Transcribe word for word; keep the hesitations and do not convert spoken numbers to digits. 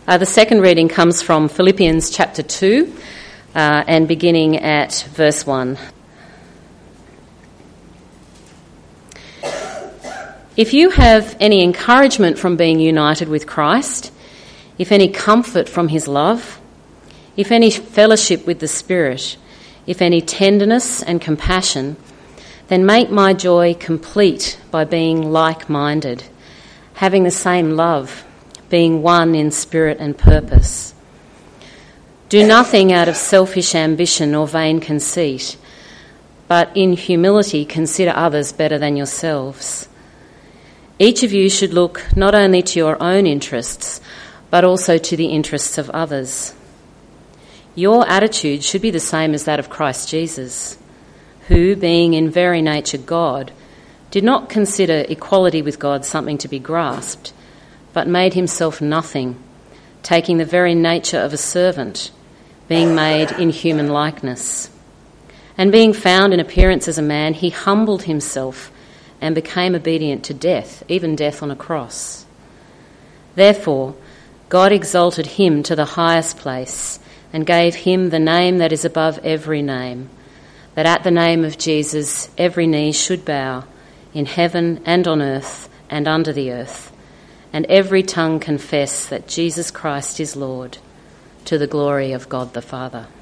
Uh, the second reading comes from Philippians chapter two uh, and beginning at verse one. If you have any encouragement from being united with Christ, if any comfort from his love, if any fellowship with the Spirit, if any tenderness and compassion, then make my joy complete by being like-minded, having the same love, being one in spirit and purpose. Do nothing out of selfish ambition or vain conceit, but in humility consider others better than yourselves. Each of you should look not only to your own interests, but also to the interests of others. Your attitude should be the same as that of Christ Jesus, who, being in very nature God, did not consider equality with God something to be grasped, but made himself nothing, taking the very nature of a servant, being made in human likeness. And being found in appearance as a man, he humbled himself and became obedient to death, even death on a cross. Therefore, God exalted him to the highest place and gave him the name that is above every name, that at the name of Jesus every knee should bow, in heaven and on earth and under the earth, and every tongue confess that Jesus Christ is Lord, to the glory of God the Father.